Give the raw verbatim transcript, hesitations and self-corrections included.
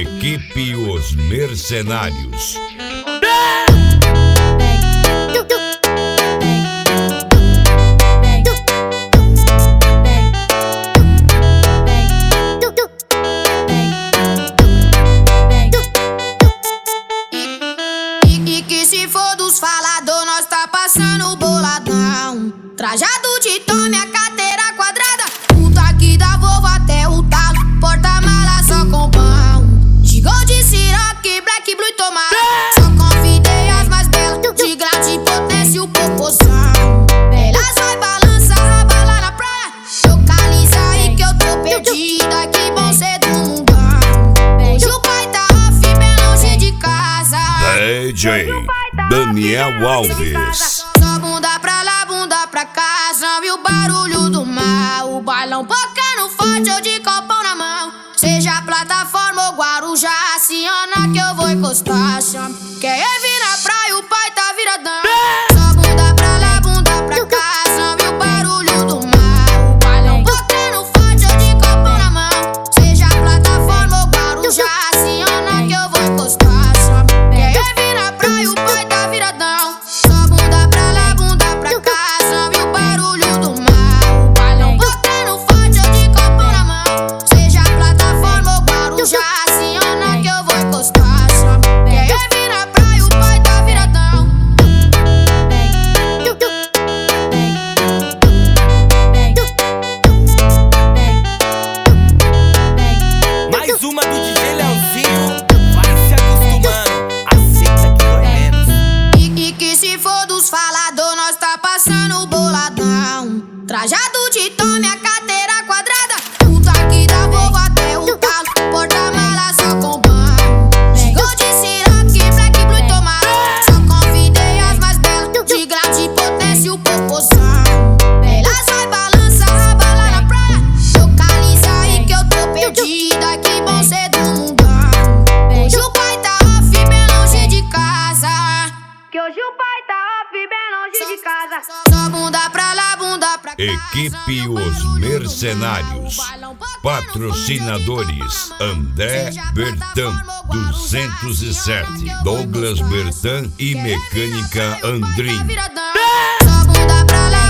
Equipe Os Mercenários. E que se for dos falador, nós tá passando boladão. Trajado de tome, a carteira quadrada. O taque da Volvo até o talo. Porta-mala só com pão. Gigou de Ciroc, Black, Blue e Tomara. Só convidei as mais belas. De grau de potência e o popozão. Elas vai balançar, raba lá na praia. Localiza aí que eu tô perdida. Que bom ser do mundão. Hoje o pai tá off, bem longe de casa. D J Daniel Alves. Só bunda pra lá, bunda pra cá. Salve o barulho do mar. O bailão tocando forte, eu de copão na mão. Seja plataforma ou Guarujá, aciona que eu vou encostar. Chama. Quer vir na praia, o pai tá viradão. Só bunda pra lá, bunda pra cá. Salve o barulho do mar. O bailão tocando forte, eu de copão na mão. Seja plataforma ou Guarujá, aciona que eu vou encostar. Chama. Quer vir na praia, o pai tá viradão. Só bunda pra lá, bunda pra cá. Salve o barulho do mar. O bailão tocando forte, eu de copão na mão. Seja plataforma ou Guarujá, aciona que eu vou encostar. Chama. Quer vir na praia, o pai tá viradão. Mais uma do D J Leozinho. Vai se acostumando, aceita que dói menos. E, e que se for dos falador, nós tá passando boladão. Trajado de tome, a carteira quadrada. O taque da Volvo até o talo. Porta-mala só com pão. Gigou de Ciroc, Black, Blue e Tomara. Só convidei as mais belas. De grau de potência e o popozão. Elas vai balançar, raba lá na praia. Localiza aí que eu tô perdida. Que bom ser do mundão. Hoje o pai tá off, bem longe de casa. Que hoje o pai tá off, bem longe de casa. Só bunda pra lá, bunda pra cá. Equipe Os Mercenários. Patrocinadores: André Bertan duzentos e sete, Douglas Bertan e Mecânica Andrim. Só bunda pra lá,